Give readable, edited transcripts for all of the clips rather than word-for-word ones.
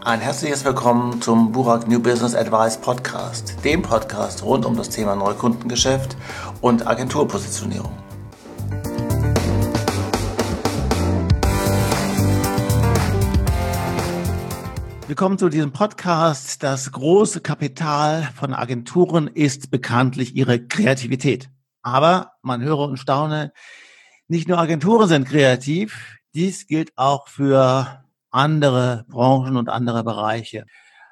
Ein herzliches Willkommen zum Burak New Business Advice Podcast, dem Podcast rund um das Thema Neukundengeschäft und Agenturpositionierung. Willkommen zu diesem Podcast. Das große Kapital von Agenturen ist bekanntlich ihre Kreativität. Aber man höre und staune, nicht nur Agenturen sind kreativ, dies gilt auch für andere Branchen und andere Bereiche.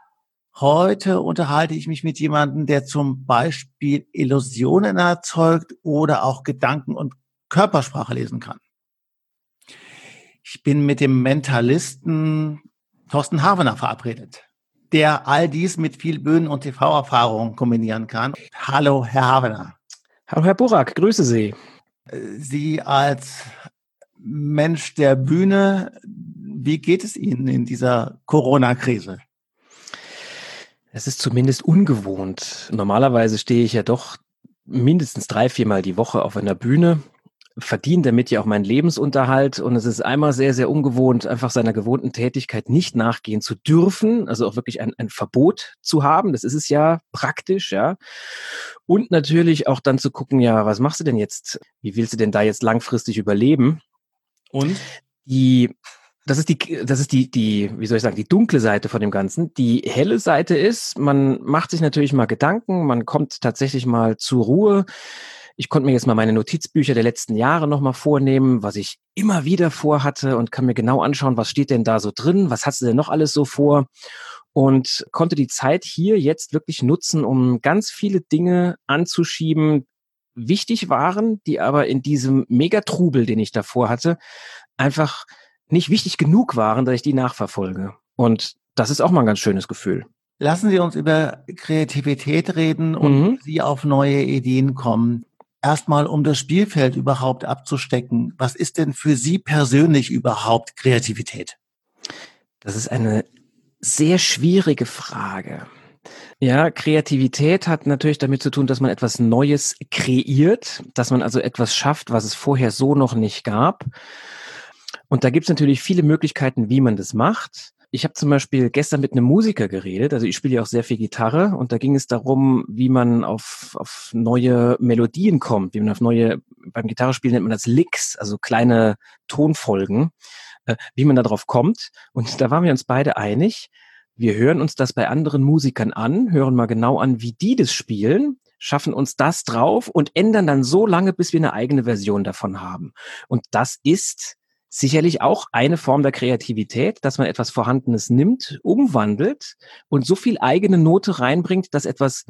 Heute unterhalte ich mich mit jemandem, der zum Beispiel Illusionen erzeugt oder auch Gedanken und Körpersprache lesen kann. Ich bin mit dem Mentalisten Thorsten Havener verabredet, der all dies mit viel Bühnen- und TV-Erfahrung kombinieren kann. Hallo, Herr Havener. Hallo, Herr Burak, grüße Sie. Sie als Mensch der Bühne, wie geht es Ihnen in dieser Corona-Krise? Es ist zumindest ungewohnt. Normalerweise stehe ich ja doch mindestens 3-4 Mal die Woche auf einer Bühne, verdiene damit ja auch meinen Lebensunterhalt, und es ist einmal sehr, sehr ungewohnt, einfach seiner gewohnten Tätigkeit nicht nachgehen zu dürfen, also auch wirklich ein Verbot zu haben. Das ist es ja praktisch, ja. Und natürlich auch dann zu gucken, ja, was machst du denn jetzt? Wie willst du denn da jetzt langfristig überleben? Und? Das ist die, wie soll ich sagen, die dunkle Seite von dem Ganzen. Die helle Seite ist, man macht sich natürlich mal Gedanken, man kommt tatsächlich mal zur Ruhe. Ich konnte mir jetzt mal meine Notizbücher der letzten Jahre nochmal vornehmen, was ich immer wieder vorhatte, und kann mir genau anschauen, was steht denn da so drin, was hast du denn noch alles so vor, und konnte die Zeit hier jetzt wirklich nutzen, um ganz viele Dinge anzuschieben, wichtig waren, die aber in diesem Megatrubel, den ich davor hatte, einfach nicht wichtig genug waren, dass ich die nachverfolge. Und das ist auch mal ein ganz schönes Gefühl. Lassen Sie uns über Kreativität reden und wie Sie auf neue Ideen kommen. Erstmal, um das Spielfeld überhaupt abzustecken. Was ist denn für Sie persönlich überhaupt Kreativität? Das ist eine sehr schwierige Frage. Ja, Kreativität hat natürlich damit zu tun, dass man etwas Neues kreiert, dass man also etwas schafft, was es vorher so noch nicht gab. Und da gibt es natürlich viele Möglichkeiten, wie man das macht. Ich habe zum Beispiel gestern mit einem Musiker geredet, also ich spiele ja auch sehr viel Gitarre, und da ging es darum, wie man auf neue Melodien kommt, wie man auf neue, beim Gitarrespielen nennt man das Licks, also kleine Tonfolgen, wie man da drauf kommt. Und da waren wir uns beide einig, wir hören uns das bei anderen Musikern an, hören mal genau an, wie die das spielen, schaffen uns das drauf und ändern dann so lange, bis wir eine eigene Version davon haben. Und das ist sicherlich auch eine Form der Kreativität, dass man etwas Vorhandenes nimmt, umwandelt und so viel eigene Note reinbringt, dass etwas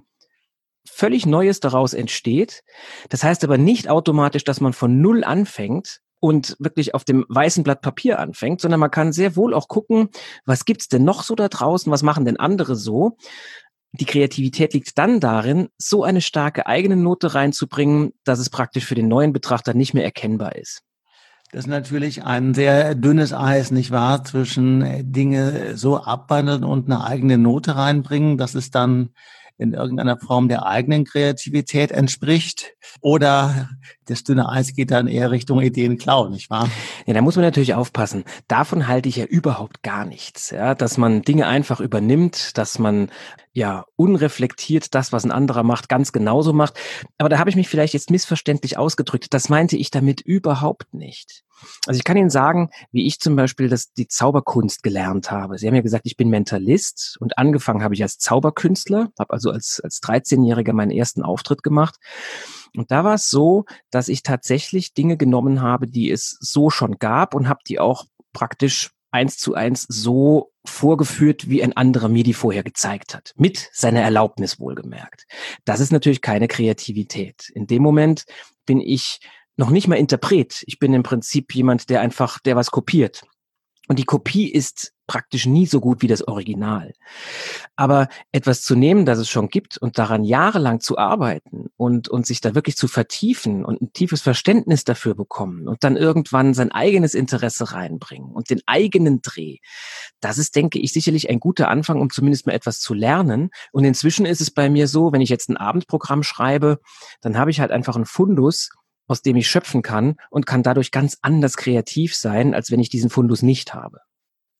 völlig Neues daraus entsteht. Das heißt aber nicht automatisch, dass man von Null anfängt und wirklich auf dem weißen Blatt Papier anfängt, sondern man kann sehr wohl auch gucken, was gibt's denn noch so da draußen, was machen denn andere so? Die Kreativität liegt dann darin, so eine starke eigene Note reinzubringen, dass es praktisch für den neuen Betrachter nicht mehr erkennbar ist. Das ist natürlich ein sehr dünnes Eis, nicht wahr? Zwischen Dinge so abwandeln und eine eigene Note reinbringen, dass es dann in irgendeiner Form der eigenen Kreativität entspricht. Oder das dünne Eis geht dann eher Richtung Ideenklau, nicht wahr? Ja, da muss man natürlich aufpassen. Davon halte ich ja überhaupt gar nichts. Ja, dass man Dinge einfach übernimmt, dass man ja unreflektiert das, was ein anderer macht, ganz genauso macht. Aber da habe ich mich vielleicht jetzt missverständlich ausgedrückt. Das meinte ich damit überhaupt nicht. Also ich kann Ihnen sagen, wie ich zum Beispiel die Zauberkunst gelernt habe. Sie haben ja gesagt, ich bin Mentalist, und angefangen habe ich als Zauberkünstler, habe also als 13-Jähriger meinen ersten Auftritt gemacht. Und da war es so, dass ich tatsächlich Dinge genommen habe, die es so schon gab, und habe die auch praktisch 1:1 so vorgeführt, wie ein anderer mir die vorher gezeigt hat. Mit seiner Erlaubnis wohlgemerkt. Das ist natürlich keine Kreativität. In dem Moment bin ich noch nicht mal Interpret. Ich bin im Prinzip jemand, der was kopiert. Und die Kopie ist praktisch nie so gut wie das Original. Aber etwas zu nehmen, das es schon gibt, und daran jahrelang zu arbeiten und sich da wirklich zu vertiefen und ein tiefes Verständnis dafür bekommen und dann irgendwann sein eigenes Interesse reinbringen und den eigenen Dreh, das ist, denke ich, sicherlich ein guter Anfang, um zumindest mal etwas zu lernen. Und inzwischen ist es bei mir so, wenn ich jetzt ein Abendprogramm schreibe, dann habe ich halt einfach einen Fundus, aus dem ich schöpfen kann, und kann dadurch ganz anders kreativ sein, als wenn ich diesen Fundus nicht habe.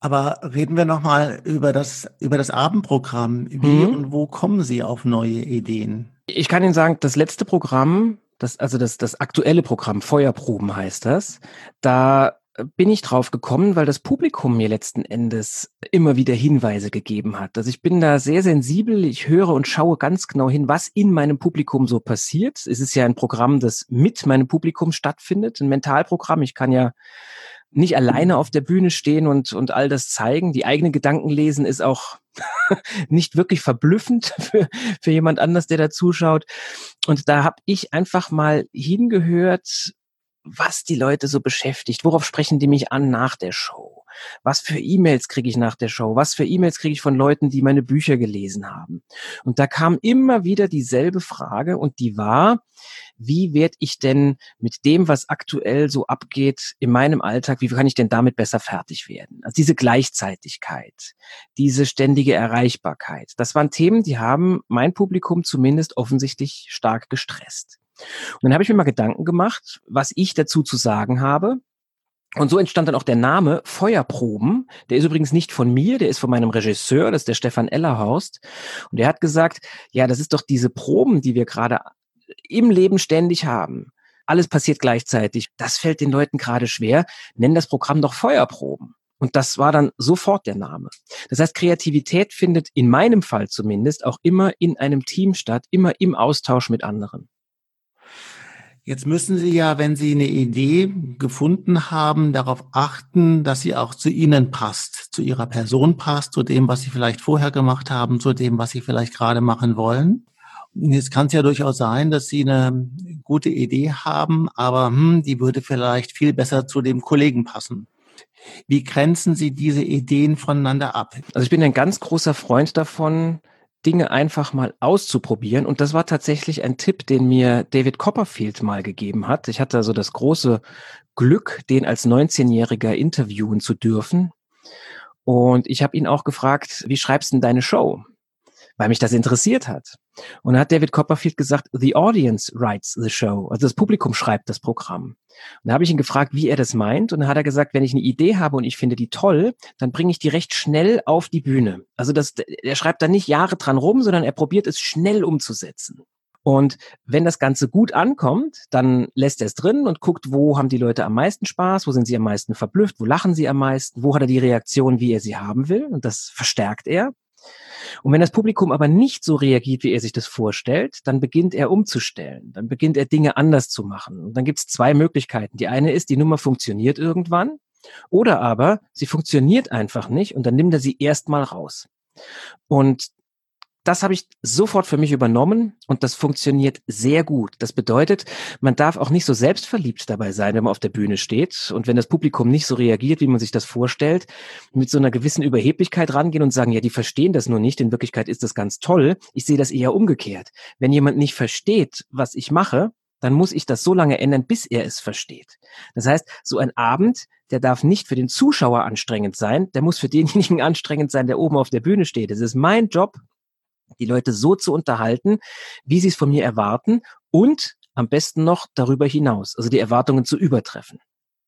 Aber reden wir nochmal über das Abendprogramm. Wie Mhm. und wo kommen Sie auf neue Ideen? Ich kann Ihnen sagen, das letzte Programm, das aktuelle Programm, Feuerproben heißt das, da bin ich drauf gekommen, weil das Publikum mir letzten Endes immer wieder Hinweise gegeben hat. Also ich bin da sehr sensibel, ich höre und schaue ganz genau hin, was in meinem Publikum so passiert. Es ist ja ein Programm, das mit meinem Publikum stattfindet, ein Mentalprogramm. Ich kann ja nicht alleine auf der Bühne stehen und all das zeigen. Die eigenen Gedanken lesen ist auch nicht wirklich verblüffend für jemand anders, der da zuschaut. Und da habe ich einfach mal hingehört, was die Leute so beschäftigt. Worauf sprechen die mich an nach der Show? Was für E-Mails kriege ich nach der Show? Was für E-Mails kriege ich von Leuten, die meine Bücher gelesen haben? Und da kam immer wieder dieselbe Frage und die war, wie werde ich denn mit dem, was aktuell so abgeht in meinem Alltag, wie kann ich denn damit besser fertig werden? Also diese Gleichzeitigkeit, diese ständige Erreichbarkeit, das waren Themen, die haben mein Publikum zumindest offensichtlich stark gestresst. Und dann habe ich mir mal Gedanken gemacht, was ich dazu zu sagen habe. Und so entstand dann auch der Name Feuerproben. Der ist übrigens nicht von mir, der ist von meinem Regisseur, das ist der Stefan Ellerhorst. Und der hat gesagt, ja, das ist doch diese Proben, die wir gerade im Leben ständig haben. Alles passiert gleichzeitig. Das fällt den Leuten gerade schwer. Nenn das Programm doch Feuerproben. Und das war dann sofort der Name. Das heißt, Kreativität findet in meinem Fall zumindest auch immer in einem Team statt, immer im Austausch mit anderen. Jetzt müssen Sie ja, wenn Sie eine Idee gefunden haben, darauf achten, dass sie auch zu Ihnen passt, zu Ihrer Person passt, zu dem, was Sie vielleicht vorher gemacht haben, zu dem, was Sie vielleicht gerade machen wollen. Und jetzt kann es ja durchaus sein, dass Sie eine gute Idee haben, aber die würde vielleicht viel besser zu dem Kollegen passen. Wie grenzen Sie diese Ideen voneinander ab? Also ich bin ein ganz großer Freund davon, Dinge einfach mal auszuprobieren. Und das war tatsächlich ein Tipp, den mir David Copperfield mal gegeben hat. Ich hatte also das große Glück, den als 19-Jähriger interviewen zu dürfen. Und ich habe ihn auch gefragt, wie schreibst du denn deine Show? Weil mich das interessiert hat. Und da hat David Copperfield gesagt, the audience writes the show. Also das Publikum schreibt das Programm. Und da habe ich ihn gefragt, wie er das meint. Und dann hat er gesagt, wenn ich eine Idee habe und ich finde die toll, dann bringe ich die recht schnell auf die Bühne. Also er schreibt da nicht Jahre dran rum, sondern er probiert es schnell umzusetzen. Und wenn das Ganze gut ankommt, dann lässt er es drin und guckt, wo haben die Leute am meisten Spaß, wo sind sie am meisten verblüfft, wo lachen sie am meisten, wo hat er die Reaktion, wie er sie haben will. Und das verstärkt er. Und wenn das Publikum aber nicht so reagiert, wie er sich das vorstellt, dann beginnt er umzustellen. Dann beginnt er Dinge anders zu machen. Und dann gibt es zwei Möglichkeiten. Die eine ist, die Nummer funktioniert irgendwann. Oder aber sie funktioniert einfach nicht und dann nimmt er sie erstmal raus. Und das habe ich sofort für mich übernommen und das funktioniert sehr gut. Das bedeutet, man darf auch nicht so selbstverliebt dabei sein, wenn man auf der Bühne steht und wenn das Publikum nicht so reagiert, wie man sich das vorstellt, mit so einer gewissen Überheblichkeit rangehen und sagen, ja, die verstehen das nur nicht, in Wirklichkeit ist das ganz toll. Ich sehe das eher umgekehrt. Wenn jemand nicht versteht, was ich mache, dann muss ich das so lange ändern, bis er es versteht. Das heißt, so ein Abend, der darf nicht für den Zuschauer anstrengend sein, der muss für denjenigen anstrengend sein, der oben auf der Bühne steht. Es ist mein Job, die Leute so zu unterhalten, wie sie es von mir erwarten und am besten noch darüber hinaus, also die Erwartungen zu übertreffen.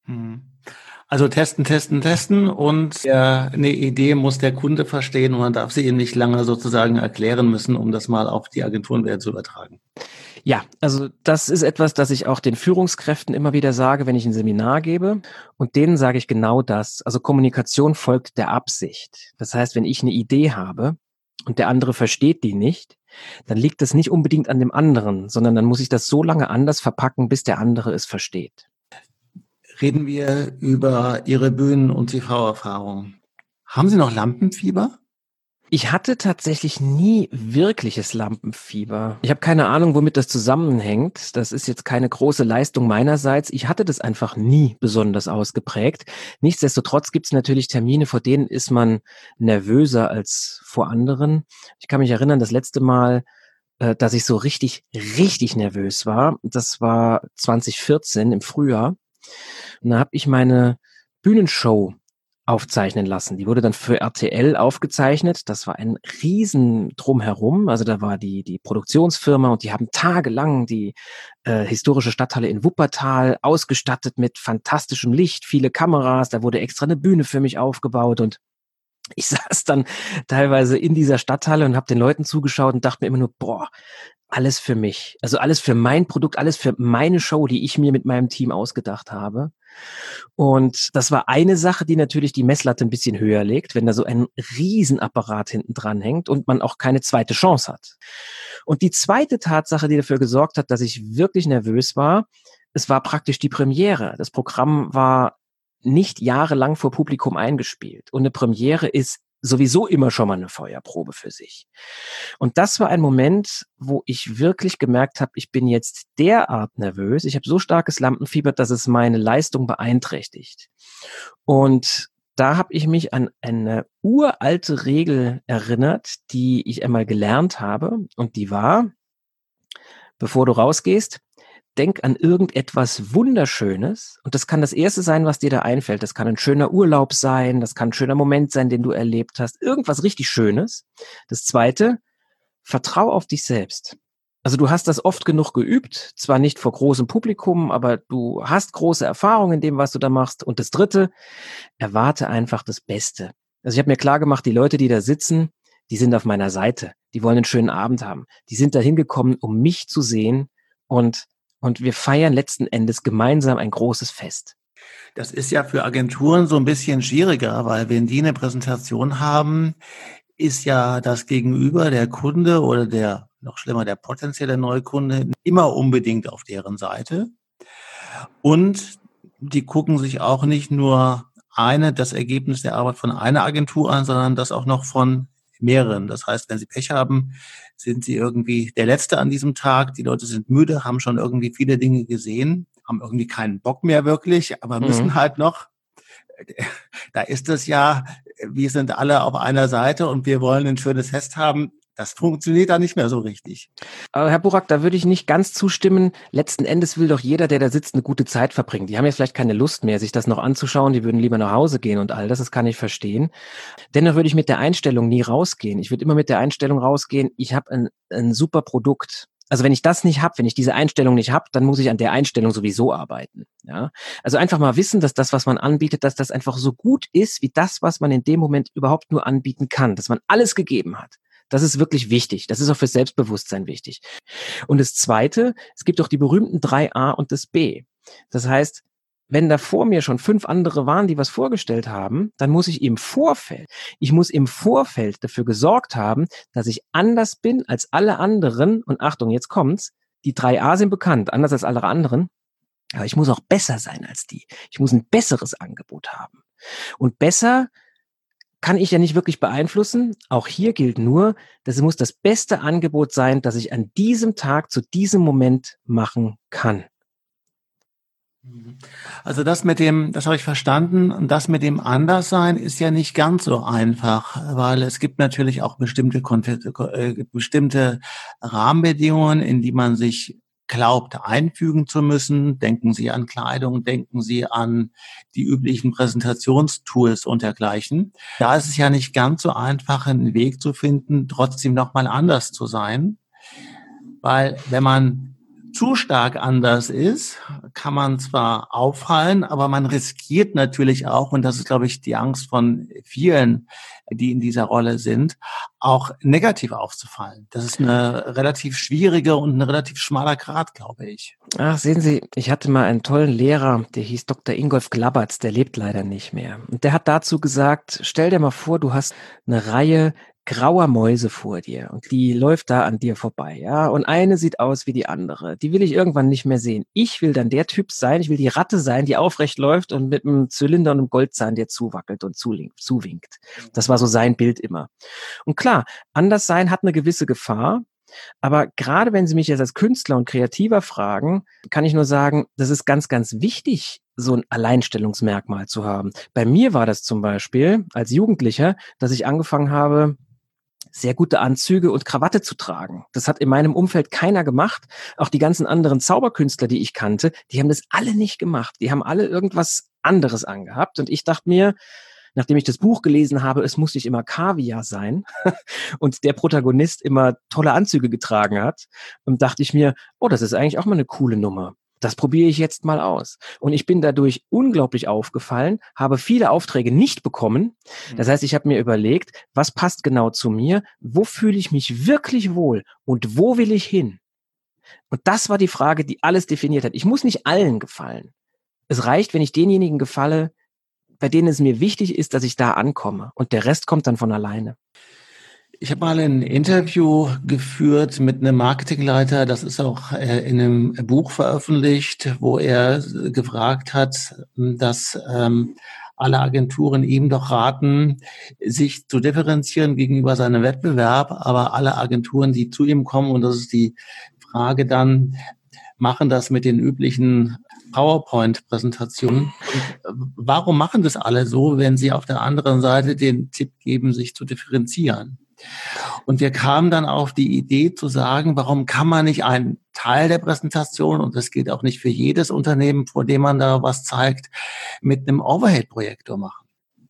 Also testen, testen, testen und eine Idee muss der Kunde verstehen und man darf sie ihm nicht lange sozusagen erklären müssen, um das mal auf die Agenturen zu übertragen. Ja, also das ist etwas, das ich auch den Führungskräften immer wieder sage, wenn ich ein Seminar gebe. Und denen sage ich genau das. Also Kommunikation folgt der Absicht. Das heißt, wenn ich eine Idee habe und der andere versteht die nicht, dann liegt es nicht unbedingt an dem anderen, sondern dann muss ich das so lange anders verpacken, bis der andere es versteht. Reden wir über Ihre Bühnen- und TV-Erfahrung. Haben Sie noch Lampenfieber? Ich hatte tatsächlich nie wirkliches Lampenfieber. Ich habe keine Ahnung, womit das zusammenhängt. Das ist jetzt keine große Leistung meinerseits. Ich hatte das einfach nie besonders ausgeprägt. Nichtsdestotrotz gibt es natürlich Termine, vor denen ist man nervöser als vor anderen. Ich kann mich erinnern, das letzte Mal, dass ich so richtig, richtig nervös war, das war 2014 im Frühjahr. Und da habe ich meine Bühnenshow aufzeichnen lassen. Die wurde dann für RTL aufgezeichnet. Das war ein riesen Drumherum. Also da war die Produktionsfirma und die haben tagelang die historische Stadthalle in Wuppertal ausgestattet mit fantastischem Licht, viele Kameras. Da wurde extra eine Bühne für mich aufgebaut und Ich saß dann teilweise in dieser Stadthalle und habe den Leuten zugeschaut und dachte mir immer nur, boah, alles für mich. Also alles für mein Produkt, alles für meine Show, die ich mir mit meinem Team ausgedacht habe. Und das war eine Sache, die natürlich die Messlatte ein bisschen höher legt, wenn da so ein Riesenapparat hinten dran hängt und man auch keine zweite Chance hat. Und die zweite Tatsache, die dafür gesorgt hat, dass ich wirklich nervös war, es war praktisch die Premiere. Das Programm war nicht jahrelang vor Publikum eingespielt. Und eine Premiere ist sowieso immer schon mal eine Feuerprobe für sich. Und das war ein Moment, wo ich wirklich gemerkt habe, ich bin jetzt derart nervös. Ich habe so starkes Lampenfieber, dass es meine Leistung beeinträchtigt. Und da habe ich mich an eine uralte Regel erinnert, die ich einmal gelernt habe. Und die war, bevor du rausgehst, denk an irgendetwas Wunderschönes. Und das kann das Erste sein, was dir da einfällt. Das kann ein schöner Urlaub sein. Das kann ein schöner Moment sein, den du erlebt hast. Irgendwas richtig Schönes. Das Zweite, vertrau auf dich selbst. Also du hast das oft genug geübt, zwar nicht vor großem Publikum, aber du hast große Erfahrung in dem, was du da machst. Und das Dritte, erwarte einfach das Beste. Also ich habe mir klar gemacht, die Leute, die da sitzen, die sind auf meiner Seite. Die wollen einen schönen Abend haben. Die sind da hingekommen, um mich zu sehen und wir feiern letzten Endes gemeinsam ein großes Fest. Das ist ja für Agenturen so ein bisschen schwieriger, weil wenn die eine Präsentation haben, ist ja das Gegenüber, der Kunde oder der, noch schlimmer, der potenzielle Neukunde, immer unbedingt auf deren Seite. Und die gucken sich auch nicht nur das Ergebnis der Arbeit von einer Agentur an, sondern das auch noch von mehreren. Das heißt, wenn sie Pech haben, sind sie irgendwie der Letzte an diesem Tag. Die Leute sind müde, haben schon irgendwie viele Dinge gesehen, haben irgendwie keinen Bock mehr wirklich, aber müssen halt noch. Da ist es ja, wir sind alle auf einer Seite und wir wollen ein schönes Fest haben. Das funktioniert da nicht mehr so richtig. Aber Herr Burak, da würde ich nicht ganz zustimmen. Letzten Endes will doch jeder, der da sitzt, eine gute Zeit verbringen. Die haben jetzt vielleicht keine Lust mehr, sich das noch anzuschauen. Die würden lieber nach Hause gehen und all das. Das kann ich verstehen. Dennoch würde ich mit der Einstellung nie rausgehen. Ich würde immer mit der Einstellung rausgehen, ich habe ein super Produkt. Also wenn ich das nicht habe, wenn ich diese Einstellung nicht habe, dann muss ich an der Einstellung sowieso arbeiten. Ja? Also einfach mal wissen, dass das, was man anbietet, dass das einfach so gut ist, wie das, was man in dem Moment überhaupt nur anbieten kann. Dass man alles gegeben hat. Das ist wirklich wichtig. Das ist auch fürs Selbstbewusstsein wichtig. Und das Zweite, es gibt auch die berühmten 3a und das B. Das heißt, wenn da vor mir schon 5 andere waren, die was vorgestellt haben, dann muss ich im Vorfeld dafür gesorgt haben, dass ich anders bin als alle anderen. Und Achtung, jetzt kommt's. Die 3a sind bekannt, anders als alle anderen. Aber ich muss auch besser sein als die. Ich muss ein besseres Angebot haben. Und besser kann ich ja nicht wirklich beeinflussen. Auch hier gilt nur, dass es muss das beste Angebot sein, das ich an diesem Tag zu diesem Moment machen kann. Also das habe ich verstanden. Und das mit dem Anderssein ist ja nicht ganz so einfach, weil es gibt natürlich auch bestimmte Rahmenbedingungen, in die man sich glaubt, einfügen zu müssen. Denken Sie an Kleidung, denken Sie an die üblichen Präsentationstools und dergleichen. Da ist es ja nicht ganz so einfach, einen Weg zu finden, trotzdem nochmal anders zu sein. Weil wenn man zu stark anders ist, kann man zwar auffallen, aber man riskiert natürlich auch, und das ist, glaube ich, die Angst von vielen, die in dieser Rolle sind, auch negativ aufzufallen. Das ist eine relativ schwierige und ein relativ schmaler Grat, glaube ich. Ach, sehen Sie, ich hatte mal einen tollen Lehrer, der hieß Dr. Ingolf Glabertz, der lebt leider nicht mehr. Und der hat dazu gesagt, stell dir mal vor, du hast eine Reihe grauer Mäuse vor dir und die läuft da an dir vorbei, ja, und eine sieht aus wie die andere. Die will ich irgendwann nicht mehr sehen. Ich will dann der Typ sein, ich will die Ratte sein, die aufrecht läuft und mit einem Zylinder und einem Goldzahn dir zuwackelt und zuwinkt. Das war so sein Bild immer. Und klar, anders sein hat eine gewisse Gefahr, aber gerade wenn Sie mich jetzt als Künstler und Kreativer fragen, kann ich nur sagen, das ist ganz, ganz wichtig, so ein Alleinstellungsmerkmal zu haben. Bei mir war das zum Beispiel als Jugendlicher, dass ich angefangen habe, sehr gute Anzüge und Krawatte zu tragen. Das hat in meinem Umfeld keiner gemacht. Auch die ganzen anderen Zauberkünstler, die ich kannte, die haben das alle nicht gemacht. Die haben alle irgendwas anderes angehabt. Und ich dachte mir, nachdem ich das Buch gelesen habe, es muss nicht immer Kaviar sein und der Protagonist immer tolle Anzüge getragen hat, dachte ich mir, oh, das ist eigentlich auch mal eine coole Nummer. Das probiere ich jetzt mal aus. Und ich bin dadurch unglaublich aufgefallen, habe viele Aufträge nicht bekommen. Das heißt, ich habe mir überlegt, was passt genau zu mir, wo fühle ich mich wirklich wohl und wo will ich hin? Und das war die Frage, die alles definiert hat. Ich muss nicht allen gefallen. Es reicht, wenn ich denjenigen gefalle, bei denen es mir wichtig ist, dass ich da ankomme. Und der Rest kommt dann von alleine. Ich habe mal ein Interview geführt mit einem Marketingleiter, das ist auch in einem Buch veröffentlicht, wo er gefragt hat, dass alle Agenturen ihm doch raten, sich zu differenzieren gegenüber seinem Wettbewerb, aber alle Agenturen, die zu ihm kommen, und das ist die Frage dann, machen das mit den üblichen PowerPoint-Präsentationen. Warum machen das alle so, wenn sie auf der anderen Seite den Tipp geben, sich zu differenzieren? Und wir kamen dann auf die Idee zu sagen, warum kann man nicht einen Teil der Präsentation, und das gilt auch nicht für jedes Unternehmen, vor dem man da was zeigt, mit einem Overhead-Projektor machen?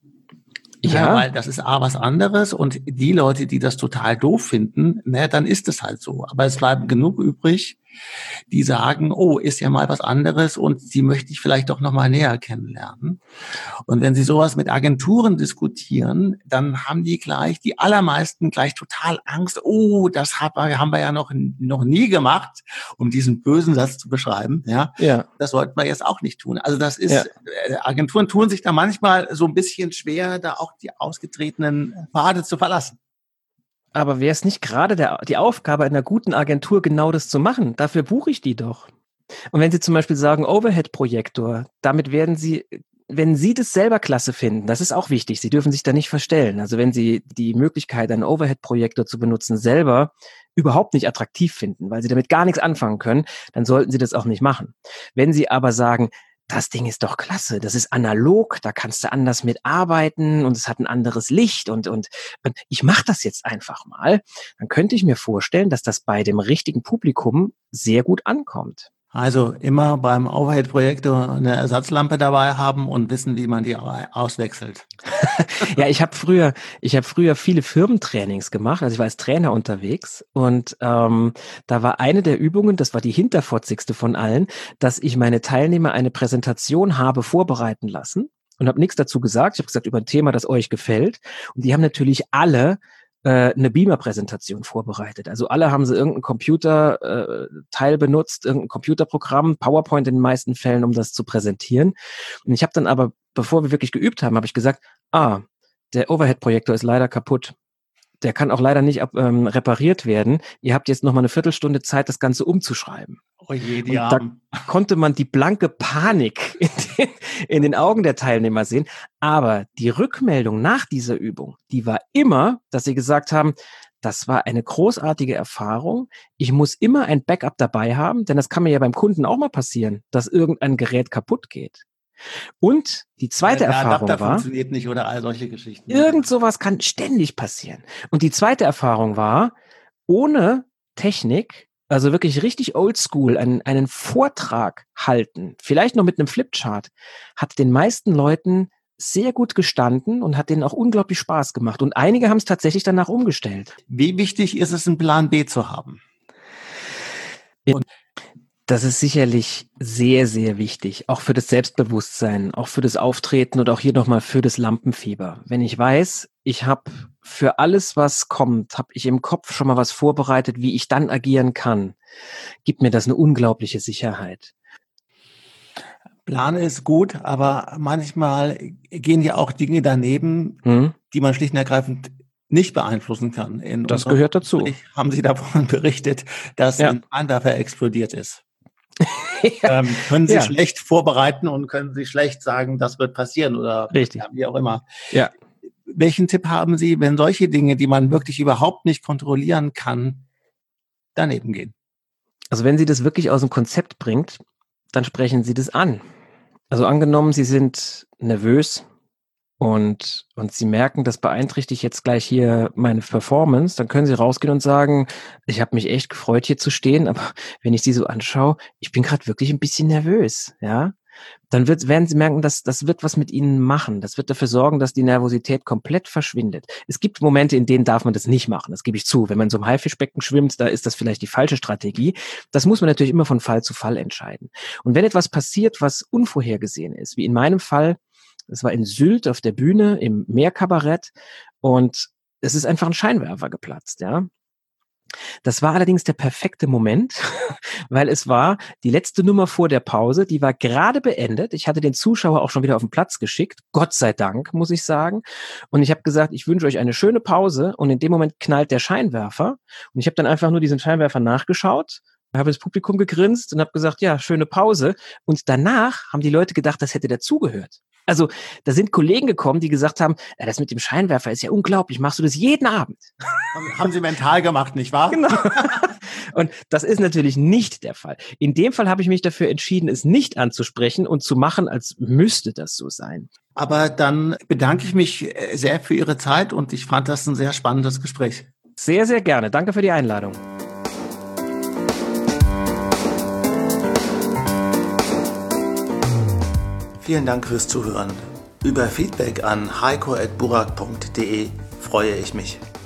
Ja, weil das ist A, was anderes, und die Leute, die das total doof finden, dann ist es halt so. Aber es bleiben genug übrig, die sagen, oh, ist ja mal was anderes und die möchte ich vielleicht doch noch mal näher kennenlernen. Und wenn Sie sowas mit Agenturen diskutieren, dann haben die allermeisten gleich total Angst. Oh, das haben wir ja noch nie gemacht, um diesen bösen Satz zu beschreiben. Ja. Das sollten wir jetzt auch nicht tun. Also das ist, Agenturen tun sich da manchmal so ein bisschen schwer, da auch die ausgetretenen Pfade zu verlassen. Aber wäre es nicht gerade die Aufgabe einer guten Agentur, genau das zu machen? Dafür buche ich die doch. Und wenn Sie zum Beispiel sagen, Overhead-Projektor, damit werden Sie, wenn Sie das selber klasse finden, das ist auch wichtig, Sie dürfen sich da nicht verstellen. Also wenn Sie die Möglichkeit, einen Overhead-Projektor zu benutzen, selber überhaupt nicht attraktiv finden, weil Sie damit gar nichts anfangen können, dann sollten Sie das auch nicht machen. Wenn Sie aber sagen, das Ding ist doch klasse, das ist analog, da kannst du anders mitarbeiten und es hat ein anderes Licht und ich mache das jetzt einfach mal, dann könnte ich mir vorstellen, dass das bei dem richtigen Publikum sehr gut ankommt. Also immer beim Overhead-Projektor eine Ersatzlampe dabei haben und wissen, wie man die auswechselt. Ja, ich habe früher viele Firmentrainings gemacht, also ich war als Trainer unterwegs und da war eine der Übungen, das war die hinterfotzigste von allen, dass ich meine Teilnehmer eine Präsentation habe vorbereiten lassen und habe nichts dazu gesagt. Ich habe gesagt, über ein Thema, das euch gefällt, und die haben natürlich alle eine Beamer-Präsentation vorbereitet. Also alle haben sie irgendein Computer-Teil benutzt, irgendein Computerprogramm, PowerPoint in den meisten Fällen, um das zu präsentieren. Und ich habe dann aber, bevor wir wirklich geübt haben, habe ich gesagt, der Overhead-Projektor ist leider kaputt. Der kann auch leider nicht repariert werden. Ihr habt jetzt noch mal eine Viertelstunde Zeit, das Ganze umzuschreiben. Oh je, und da konnte man die blanke Panik in den Augen der Teilnehmer sehen. Aber die Rückmeldung nach dieser Übung, die war immer, dass sie gesagt haben, das war eine großartige Erfahrung. Ich muss immer ein Backup dabei haben, denn das kann mir ja beim Kunden auch mal passieren, dass irgendein Gerät kaputt geht. Und die zweite Erfahrung war, funktioniert nicht oder all solche Geschichten. Irgend sowas kann ständig passieren. Und die zweite Erfahrung war, ohne Technik, also wirklich richtig oldschool, einen Vortrag halten, vielleicht noch mit einem Flipchart, hat den meisten Leuten sehr gut gestanden und hat denen auch unglaublich Spaß gemacht. Und einige haben es tatsächlich danach umgestellt. Wie wichtig ist es, einen Plan B zu haben? Das ist sicherlich sehr, sehr wichtig, auch für das Selbstbewusstsein, auch für das Auftreten und auch hier nochmal für das Lampenfieber. Wenn ich weiß, ich habe für alles, was kommt, habe ich im Kopf schon mal was vorbereitet, wie ich dann agieren kann, gibt mir das eine unglaubliche Sicherheit. Plane ist gut, aber manchmal gehen ja auch Dinge daneben, die man schlicht und ergreifend nicht beeinflussen kann. Das gehört dazu. Haben Sie davon berichtet, dass ein Anwerfer explodiert ist? Können Sie schlecht vorbereiten und können Sie schlecht sagen, das wird passieren oder wie auch immer. Ja. Welchen Tipp haben Sie, wenn solche Dinge, die man wirklich überhaupt nicht kontrollieren kann, daneben gehen? Also wenn Sie das wirklich aus dem Konzept bringt, dann sprechen Sie das an. Also angenommen, Sie sind nervös und Sie merken, das beeinträchtigt jetzt gleich hier meine Performance, dann können Sie rausgehen und sagen, ich habe mich echt gefreut, hier zu stehen, aber wenn ich Sie so anschaue, ich bin gerade wirklich ein bisschen nervös, ja. dann werden Sie merken, dass das wird was mit Ihnen machen. Das wird dafür sorgen, dass die Nervosität komplett verschwindet. Es gibt Momente, in denen darf man das nicht machen. Das gebe ich zu. Wenn man in so einem Haifischbecken schwimmt, da ist das vielleicht die falsche Strategie. Das muss man natürlich immer von Fall zu Fall entscheiden. Und wenn etwas passiert, was unvorhergesehen ist, wie in meinem Fall, das war in Sylt auf der Bühne im Meerkabarett und es ist einfach ein Scheinwerfer geplatzt, ja. Das war allerdings der perfekte Moment, weil es war die letzte Nummer vor der Pause, die war gerade beendet. Ich hatte den Zuschauer auch schon wieder auf den Platz geschickt, Gott sei Dank, muss ich sagen. Und ich habe gesagt, ich wünsche euch eine schöne Pause und in dem Moment knallt der Scheinwerfer und ich habe dann einfach nur diesen Scheinwerfer nachgeschaut, habe ins Publikum gegrinst und habe gesagt, ja, schöne Pause. Und danach haben die Leute gedacht, das hätte dazugehört. Also da sind Kollegen gekommen, die gesagt haben, ja, das mit dem Scheinwerfer ist ja unglaublich, machst du das jeden Abend? Haben Sie mental gemacht, nicht wahr? Genau. Und das ist natürlich nicht der Fall. In dem Fall habe ich mich dafür entschieden, es nicht anzusprechen und zu machen, als müsste das so sein. Aber dann bedanke ich mich sehr für Ihre Zeit und ich fand das ein sehr spannendes Gespräch. Sehr, sehr gerne. Danke für die Einladung. Vielen Dank fürs Zuhören. Über Feedback an heiko@burak.de freue ich mich.